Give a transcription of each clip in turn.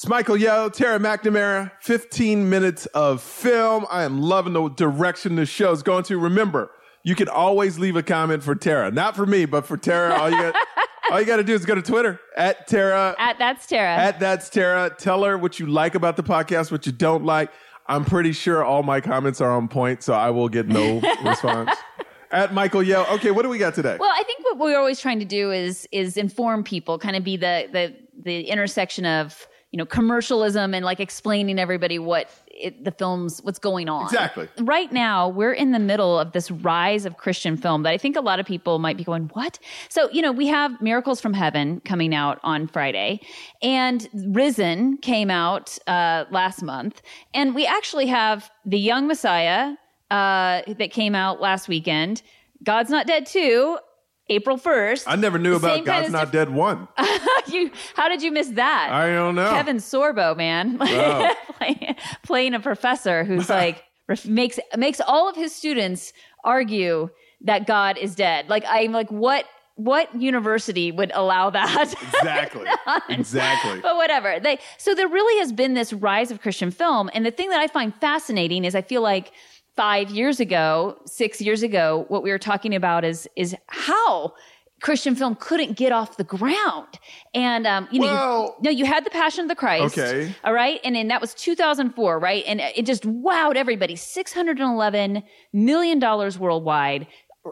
It's Michael Yo, Tara McNamara, 15 minutes of film. I am loving the direction the show's going to. Remember, you can always leave a comment for Tara. Not for me, but for Tara. All you got to do is go to Twitter, @Tara. @That's Tara. @That's Tara. Tell her what you like about the podcast, what you don't like. I'm pretty sure all my comments are on point, so I will get no response. @Michael Yo. Okay, what do we got today? Well, I think what we're always trying to do is inform people, kind of be the intersection of, commercialism and like explaining to everybody what's going on. Exactly. Right now, we're in the middle of this rise of Christian film that I think a lot of people might be going, what? So, we have Miracles from Heaven coming out on Friday, and Risen came out last month, and we actually have The Young Messiah that came out last weekend, God's Not Dead 2, April 1st. I never knew about God's Not Dead 1. How did you miss that? I don't know. Kevin Sorbo, man. Wow. playing a professor who's like, makes all of his students argue that God is dead. Like, I'm like, what university would allow that? Exactly. But whatever. So there really has been this rise of Christian film. And the thing that I find fascinating is I feel like 6 years ago, what we were talking about is how Christian film couldn't get off the ground. And, you had the Passion of the Christ. Okay. All right. And then that was 2004, right? And it just wowed everybody. $611 million worldwide,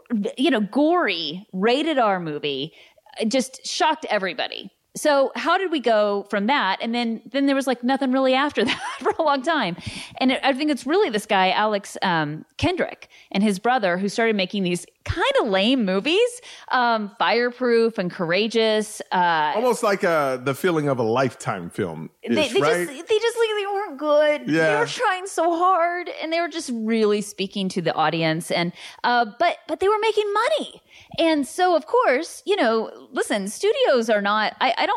gory, rated R movie, just shocked everybody. So how did we go from that? And then there was like nothing really after that for a long time. And I think it's really this guy, Alex Kendrick, and his brother who started making these kind of lame movies, Fireproof and Courageous. Almost like the feeling of a Lifetime film. They weren't good. Yeah. They were trying so hard, and they were just really speaking to the audience. And but they were making money. And so, of course, listen, studios are not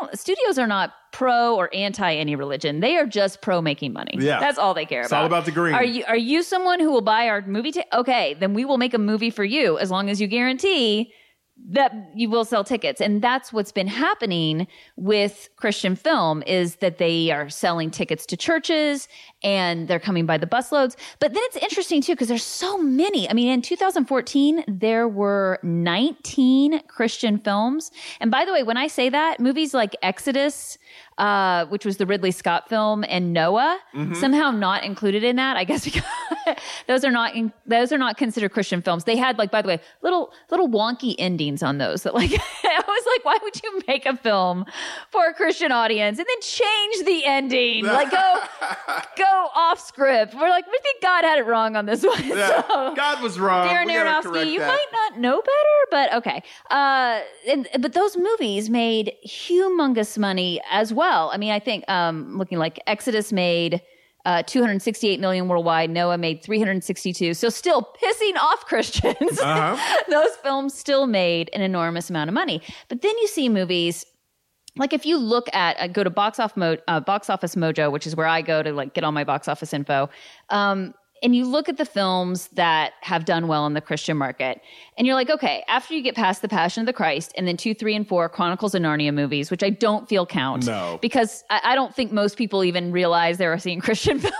pro or anti any religion. They are just pro making money. Yeah. That's all they care about. It's all about the green. Are you someone who will buy our movie? Okay, then we will make a movie for you as long as you guarantee that you will sell tickets. And that's what's been happening with Christian film, is that they are selling tickets to churches and they're coming by the busloads. But then it's interesting too, because there's so many. I mean, in 2014, there were 19 Christian films. And by the way, when I say that, movies like Exodus, which was the Ridley Scott film, and Noah, somehow not included in that. I guess because those are not considered Christian films. They had, like, by the way, little wonky endings on those that, like, I was like, why would you make a film for a Christian audience and then change the ending? Like, go off script. We're like, we think God had it wrong on this one. Yeah, So, God was wrong. Darren Aronofsky, you might not know better, but okay. But those movies made humongous money as well. I mean, I think looking like Exodus made 268 million worldwide. Noah made 362. So still pissing off Christians. Those films still made an enormous amount of money. But then you see movies like, if you look at go to Box Office Mojo, which is where I go to like get all my box office info. And you look at the films that have done well in the Christian market, and you're like, okay, after you get past The Passion of the Christ, and then 2, 3, and 4 Chronicles of Narnia movies, which I don't feel count. No. Because I don't think most people even realize they were seeing Christian films.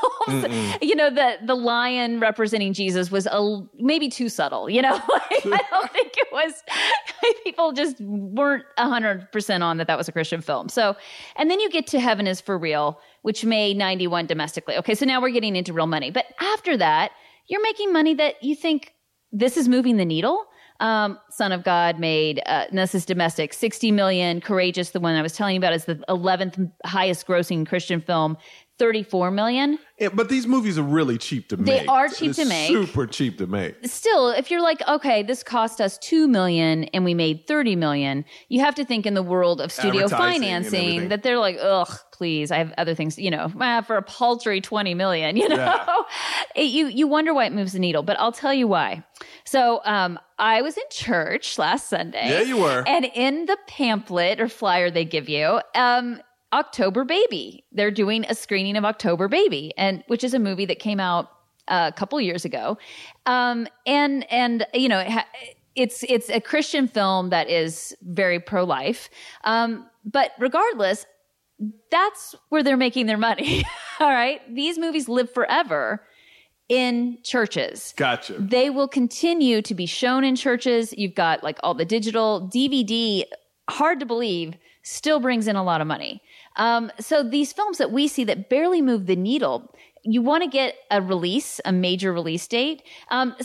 The lion representing Jesus was maybe too subtle, I don't think it was, people just weren't 100% on that was a Christian film. So, and then you get to Heaven is for Real, which made 91 domestically. Okay, so now we're getting into real money. But after that, you're making money that you think this is moving the needle. Son of God made, and this is domestic, 60 million. Courageous, the one I was telling you about, is the 11th highest grossing Christian film, 34 million. Yeah, but these movies are really cheap to make. They are cheap to make. Super cheap to make. Still, if you're like, okay, this cost us 2 million and we made 30 million, you have to think in the world of studio financing that they're like, ugh, please, I have other things, for a paltry 20 million, Yeah. You wonder why it moves the needle, but I'll tell you why. So, I was in church last Sunday. Yeah, you were. And in the pamphlet or flyer they give you, October Baby. They're doing a screening of October Baby, which is a movie that came out a couple years ago. It's a Christian film that is very pro-life. But regardless, That's where they're making their money. All right. These movies live forever in churches. Gotcha. They will continue to be shown in churches. You've got like all the digital DVD, hard to believe, still brings in a lot of money. So these films that we see that barely move the needle, you want to get a major release date. And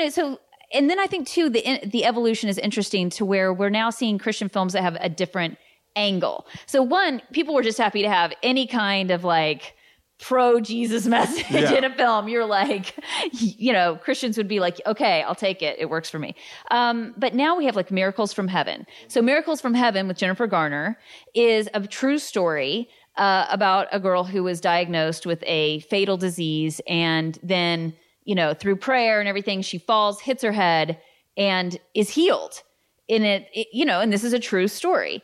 then I think too, the evolution is interesting to where we're now seeing Christian films that have a different angle. So one, people were just happy to have any kind of like pro-Jesus message in a film. You're like, Christians would be like, okay, I'll take it. It works for me. But now we have like Miracles from Heaven. So Miracles from Heaven with Jennifer Garner is a true story about a girl who was diagnosed with a fatal disease. And then, through prayer and everything, she falls, hits her head, and is healed. And this is a true story.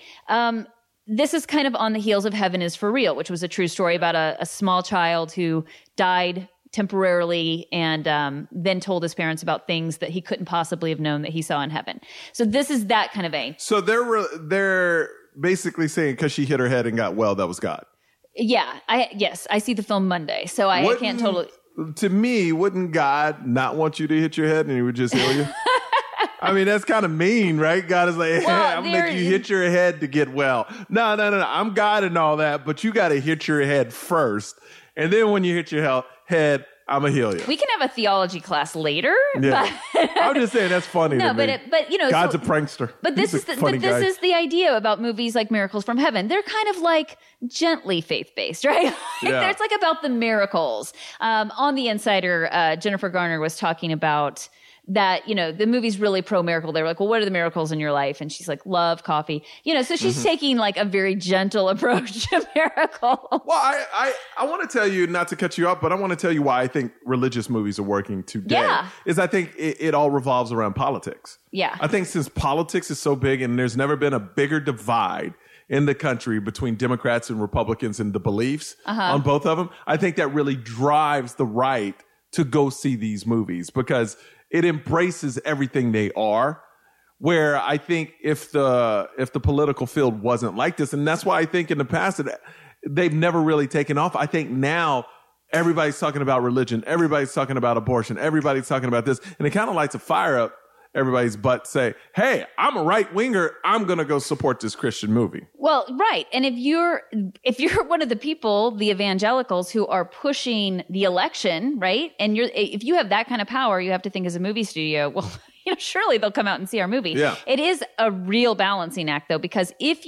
This is kind of on the heels of Heaven is for Real, which was a true story about a small child who died temporarily and then told his parents about things that he couldn't possibly have known that he saw in heaven. So this is that kind of vein. So they're basically saying because she hit her head and got well, that was God. Yeah. I see the film Monday, so I can't totally. To me, wouldn't God not want you to hit your head and he would just heal you? I mean, that's kind of mean, right? God is like, I'm going to make you hit your head to get well. No. I'm God and all that, but you got to hit your head first. And then when you hit your head, I'm going to heal you. We can have a theology class later. Yeah. I'm just saying that's funny. No, but God's a prankster. But this is the idea about movies like Miracles from Heaven. They're kind of like gently faith-based, right? Yeah. It's like about the miracles. On The Insider, Jennifer Garner was talking about that, the movie's really pro-miracle. They were like, well, what are the miracles in your life? And she's like, love, coffee. So she's taking like a very gentle approach to miracle. Well, I want to tell you, not to cut you off, but I want to tell you why I think religious movies are working today. Yeah. Is I think it all revolves around politics. Yeah. I think since politics is so big and there's never been a bigger divide in the country between Democrats and Republicans and the beliefs on both of them, I think that really drives the right to go see these movies because it embraces everything they are, where I think if the political field wasn't like this, and that's why I think in the past they've never really taken off. I think now everybody's talking about religion, everybody's talking about abortion, everybody's talking about this, and it kind of lights a fire up everybody's butt. Say, hey, I'm a right winger, I'm gonna go support this Christian movie. Well, right, and if you're one of the people, the evangelicals who are pushing the election, right, and if you have that kind of power, you have to think as a movie studio, well, surely they'll come out and see our movie. Yeah. It is a real balancing act, though, because if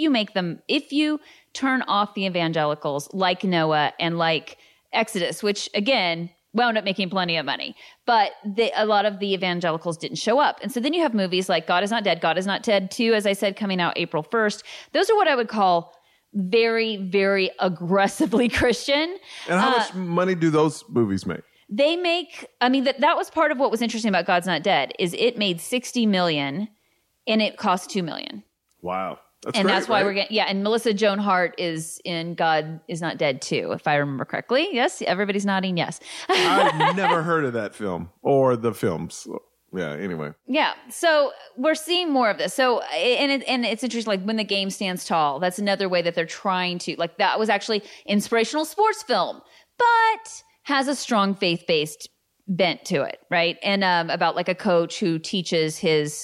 you turn off the evangelicals like Noah and like Exodus, which again wound up making plenty of money, but a lot of the evangelicals didn't show up. And so then you have movies like God is Not Dead, God is Not Dead 2, as I said, coming out April 1st. Those are what I would call very, very aggressively Christian. And how much money do those movies make? They make, that was part of what was interesting about God's Not Dead, is it made $60 million and it cost $2 million. Wow. That's why we're getting, and Melissa Joan Hart is in God is Not Dead too, if I remember correctly. Yes, everybody's nodding yes. I've never heard of that film or the films. Yeah, anyway. Yeah, so we're seeing more of this. So, and it's interesting, like When the Game Stands Tall, that's another way that they're trying to, like that was actually inspirational sports film, but has a strong faith-based bent to it, right? And about like a coach who teaches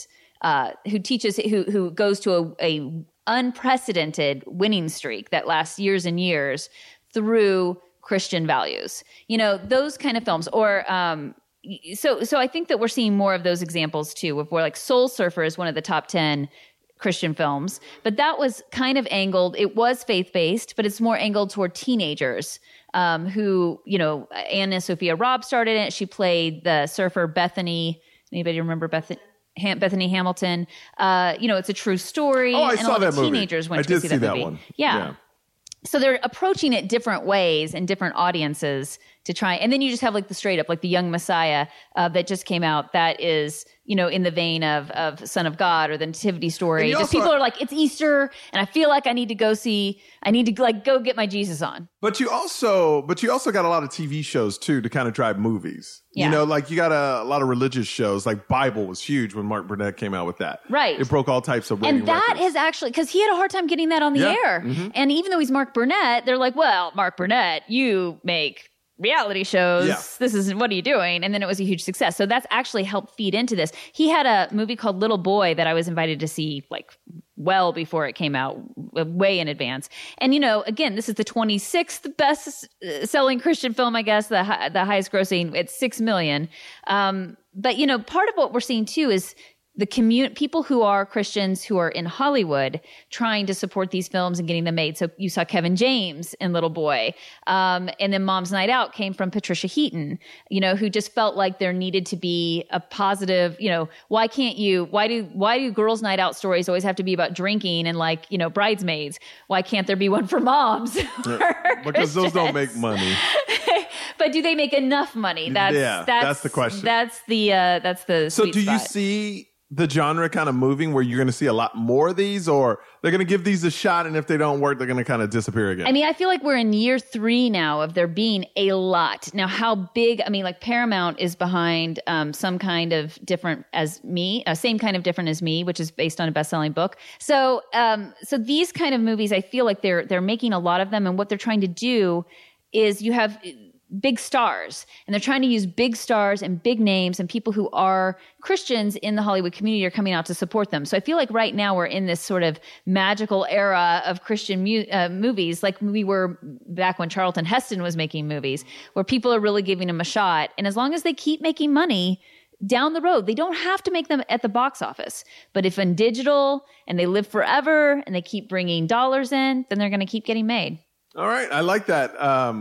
who goes to a unprecedented winning streak that lasts years and years through Christian values. Those kind of films. Or so I think that we're seeing more of those examples too, of where like Soul Surfer is one of the top 10 Christian films, but that was kind of angled. It was faith-based, but it's more angled toward teenagers who, Anna Sophia Robb started it. She played the surfer Bethany. Anybody remember Bethany Hamilton? It's a true story. Oh, I and saw that movie. Teenagers went to see that movie. One. Yeah. So they're approaching it different ways and different audiences to try. And then you just have like the straight up, like the Young Messiah that just came out. That is, in the vein of Son of God or the Nativity Story. Just people are like, it's Easter, and I feel like I need to go get my Jesus on. But you also got a lot of TV shows too to kind of drive movies. Yeah. Like you got a lot of religious shows. Like Bible was huge when Mark Burnett came out with that. Right. It broke all types of rating And that records. is actually, because he had a hard time getting that on the air. Mm-hmm. And even though he's Mark Burnett, they're like, well, Mark Burnett, you make reality shows. Yeah. What are you doing? And then it was a huge success. So that's actually helped feed into this. He had a movie called Little Boy that I was invited to see like well before it came out, way in advance. And, again, this is the 26th best selling Christian film, I guess, the highest grossing. It's 6 million. But, part of what we're seeing too is the people who are Christians who are in Hollywood trying to support these films and getting them made. So you saw Kevin James in Little Boy. And then Mom's Night Out came from Patricia Heaton, who just felt like there needed to be a positive, why do Girls' Night Out stories always have to be about drinking and like, bridesmaids? Why can't there be one for moms? Because those don't make money. But do they make enough money? That's the question. That's the So sweet do you spot. see the genre kind of moving where you're going to see a lot more of these, or they're going to give these a shot, and if they don't work, they're going to kind of disappear again? I mean, I feel like we're in year 3 now of there being a lot. Now, how big? I mean, like Paramount is behind some kind of different as me, same kind of different as me, which is based on a best-selling book. So these kind of movies, I feel like they're making a lot of them, and what they're trying to do is you have big stars, and they're trying to use big stars and big names, and people who are Christians in the Hollywood community are coming out to support them. So I feel like right now we're in this sort of magical era of Christian movies, like we were back when Charlton Heston was making movies, where people are really giving them a shot. And as long as they keep making money down the road, they don't have to make them at the box office. But if in digital and they live forever and they keep bringing dollars in, then they're going to keep getting made. All right. I like that.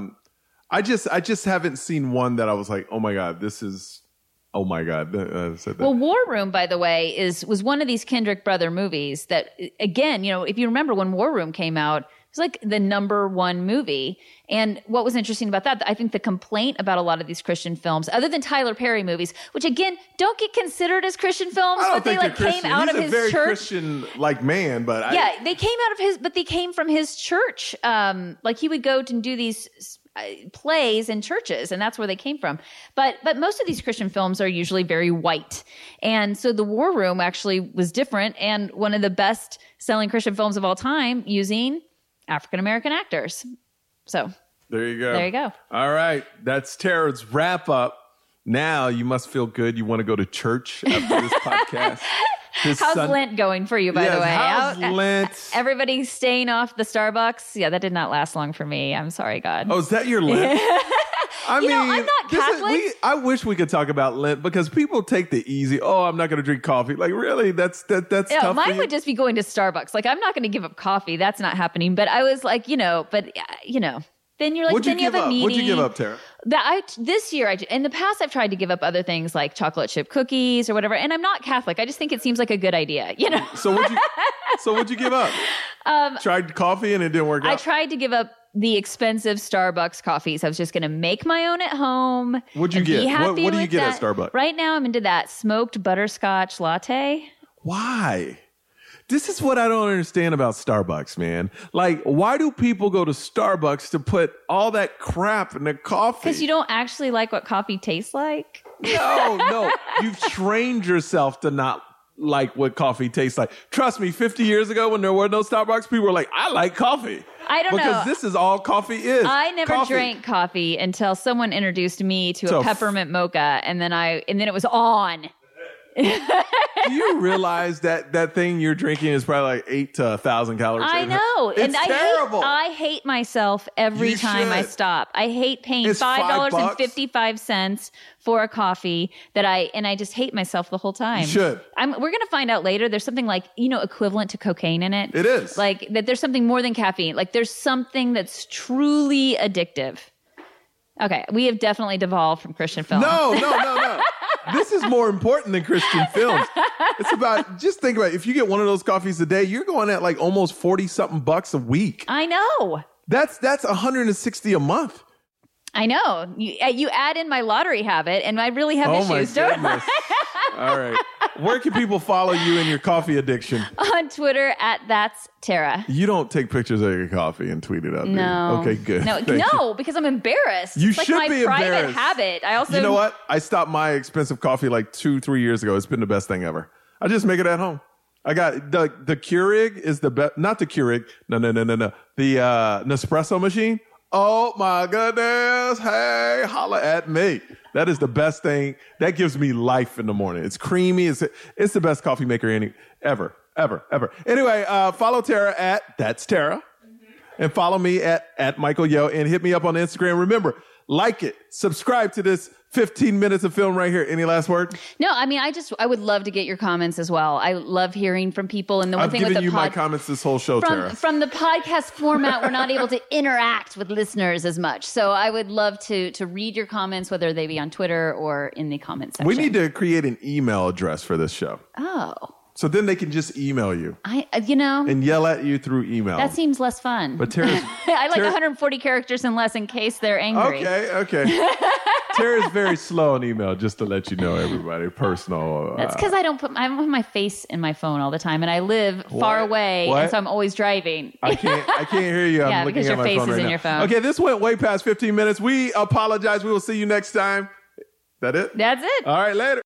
I just haven't seen one that I was like, oh my God, this is, oh my God. Well, War Room, by the way, was one of these Kendrick brother movies that, again, if you remember when War Room came out, it was like the number 1 movie. And what was interesting about that, I think the complaint about a lot of these Christian films, other than Tyler Perry movies, which again, don't get considered as Christian films, but they like came out of his church. He's a very Christian-like man, but they came out of his, but they came from his church. Like he would go to do these plays in churches, and that's where they came from. But most of these Christian films are usually very white. And so the War Room actually was different, and one of the best selling Christian films of all time using African-American actors. So there you go. All right. That's Tara's wrap up. Now you must feel good. You want to go to church after this podcast. How's Lent going for you, by the way? How's Lent? Everybody staying off the Starbucks? Yeah, that did not last long for me. I'm sorry, God. Oh, is that your Lent? I mean, I'm not Catholic. I wish we could talk about Lent because people take the easy, I'm not going to drink coffee. Like, really? That's tough. Mine would just be going to Starbucks. Like, I'm not going to give up coffee. That's not happening. But I was like, then you're like, then you have a meeting. What'd you give up, Tara? This year, in the past, I've tried to give up other things like chocolate chip cookies or whatever. And I'm not Catholic. I just think it seems like a good idea, So what'd you give up? Tried coffee and it didn't work out? I tried to give up the expensive Starbucks coffees. I was just going to make my own at home. What'd you get? What do you get at Starbucks? Right now, I'm into that smoked butterscotch latte. Why? This is what I don't understand about Starbucks, man. Like, why do people go to Starbucks to put all that crap in their coffee? Because you don't actually like what coffee tastes like? No. You've trained yourself to not like what coffee tastes like. Trust me, 50 years ago when there were no Starbucks, people were like, I like coffee. I don't know. Because this is all coffee is. I never drank coffee until someone introduced me to a peppermint mocha, and then it was on. Do you realize that thing you're drinking is probably like 8 to 1,000 calories? I know. It's terrible. I hate myself every time I stop. I hate paying $5.55 for a coffee that I just hate myself the whole time. You should. We're going to find out later. There's something like, equivalent to cocaine in it. It is. Like that there's something more than caffeine. Like there's something that's truly addictive. Okay. We have definitely devolved from Christian film. No. This is more important than Christian films. It's about, just think about it. If you get one of those coffees a day, you're going at like almost 40 something bucks a week. I know. That's $160 a month. I know. You add in my lottery habit, and I really have issues. Oh, my goodness. All right. Where can people follow you in your coffee addiction? On Twitter at That's Tara. You don't take pictures of your coffee and tweet it out, No. do you? Okay, good. No, because I'm embarrassed. You it's should like my be private embarrassed. habit. I also, You know what? I stopped my expensive coffee like 2-3 years ago. It's been the best thing ever. I just make it at home. I got the Keurig is the best. Not the Keurig. No. The Nespresso machine. Oh my goodness. Hey, holla at me. That is the best thing. That gives me life in the morning. It's creamy. It's the best coffee maker ever. Anyway, follow Tara at That's Tara. And follow me at Michael Yo, and hit me up on Instagram. Remember, like it, subscribe to this 15 minutes of film right here. Any last word? No, I mean, I would love to get your comments as well. I love hearing from people. And the one I've thing with given the you my comments this whole show, Tara. From the podcast format, we're not able to interact with listeners as much. So I would love to read your comments, whether they be on Twitter or in the comments section. We need to create an email address for this show. Oh. So then they can just email you. And yell at you through email. That seems less fun. But Tara's... I like 140 characters and less in case they're angry. Okay. Tara's very slow on email, just to let you know, everybody. Personal. That's because I don't have my face in my phone all the time, and I live far away, and so I'm always driving. I can't hear you. I'm looking because at your my face phone is right in now. your phone. Okay, this went way past 15 minutes. We apologize. We will see you next time. That it? That's it. All right, later.